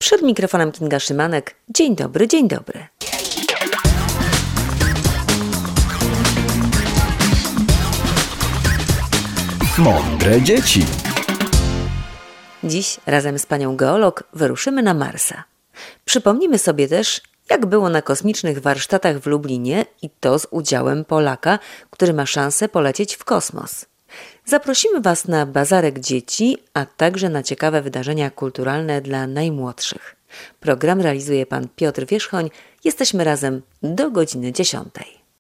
Przed mikrofonem Kinga Szymanek. Dzień dobry, dzień dobry. Mądre dzieci. Dziś razem z panią geolog wyruszymy na Marsa. Przypomnimy sobie też, jak było na kosmicznych warsztatach w Lublinie i to z udziałem Polaka, który ma szansę polecieć w kosmos. Zaprosimy Was na bazarek dzieci, a także na ciekawe wydarzenia kulturalne dla najmłodszych. Program realizuje pan Piotr Wierzchoń. Jesteśmy razem do godziny 10.